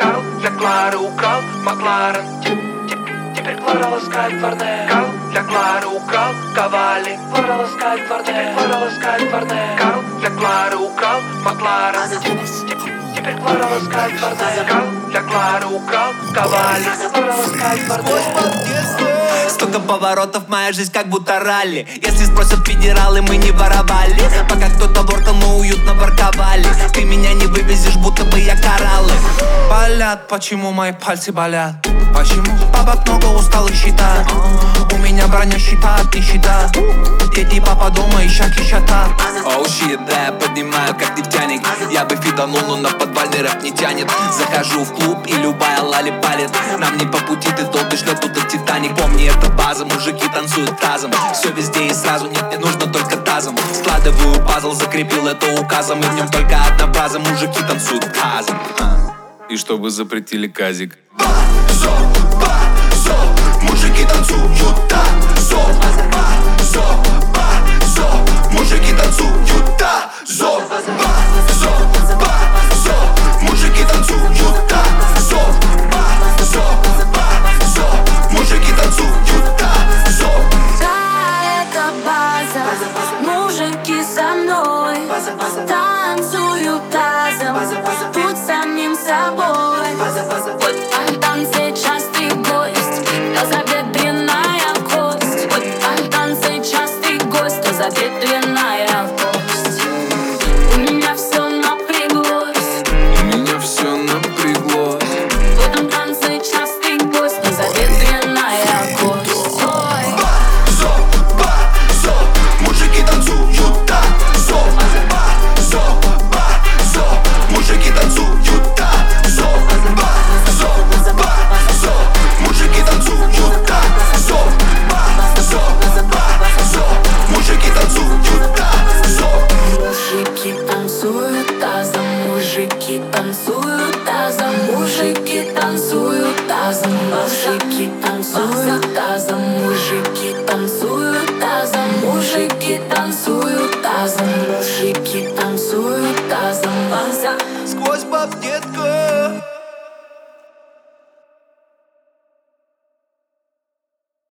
Карл для Клары украл Макларен. Теперь Клара ласкает Варне. Карл для Клары украл Кавали. Клара ласкает Варне. Теперь Клара ласкает Варне. Карл для Клары украл Макларен. Теперь Клара ласкает Варне. Карл для Клары украл Кавали. Клара ласкает Варне. Столько поворотов, моя жизнь как будто ралли. Если спросят федералы, мы не воровали. Пока кто-то воркал, мы уютно ворковали. Ты меня не вывезешь, будто бы я кораллы. Болят, почему мои пальцы болят? Почему? Бабок много, усталых счета. У меня броня щита от нищета. Дети, папа дома, ища кищата. Оу, щит, да, я поднимаю как нефтяник. Я бы фиданул, но на подвальный рэп не тянет. Захожу в клуб, и любая лали палит. Нам не по пути, ты долбишь лету до Титаник. Помни, это база, мужики танцуют тазом. Все везде и сразу, нет, не нужно только тазом. Складываю пазл, закрепил это указом. И в нем только одна фраза, мужики танцуют тазом. И чтобы запретили казик. Базо, базо, мужики танцуют тазо. Базо, базо, мужики танцуют тазо. Базо, базо, мужики танцуют тазо. Базо, базо, мужики танцуют тазо. Да, это база, мужики со мной танцуют тазом, будь самим собой. Вот Антон сейчас ты гость, тазобедренная кость. Вот Антон сейчас ты гость, тазобедренная кость. У меня все напряглось. У меня все напряглось. Вот Антон сейчас ты гость, тазобедренная кость. Ой. Базо, базо, мужики танцуют тазо. Базо, базо, мужики танцуют тазо. Базо, базо, мужики танцуют тазо. Базо, базо, мужики танцуют тазо. Мужики танцуют тазом, мужики танцуют тазом, мужики танцуют тазом, мужики танцуют тазом, мужики танцуют тазом, мужики танцуют тазом, мужики танцуют тазом. Сквозь баб, детка.